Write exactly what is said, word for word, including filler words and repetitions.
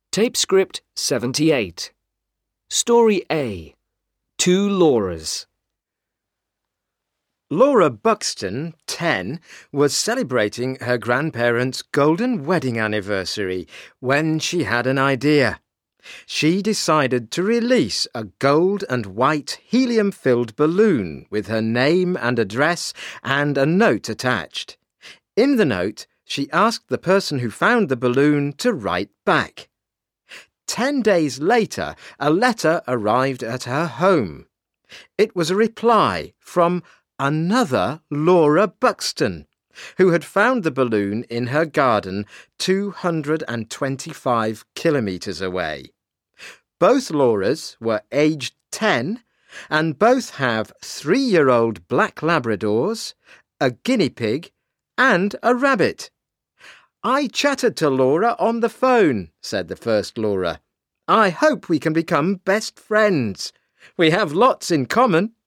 Tape script seventy-eight. Story A. Two Lauras. Laura Buxton, ten, was celebrating her grandparents' golden wedding anniversary when she had an idea. She decided to release a gold and white helium-filled balloon with her name and address and a note attached. In the note, she asked the person who found the balloon to write back. Ten days later, a letter arrived at her home. It was a reply from another Laura Buxton, who had found the balloon in her garden two hundred twenty-five kilometres away. Both Lauras were aged ten, and both have three-year-old black Labradors, a guinea pig, and a rabbit. "I chatted to Laura on the phone," said the first Laura. "I hope we can become best friends. We have lots in common."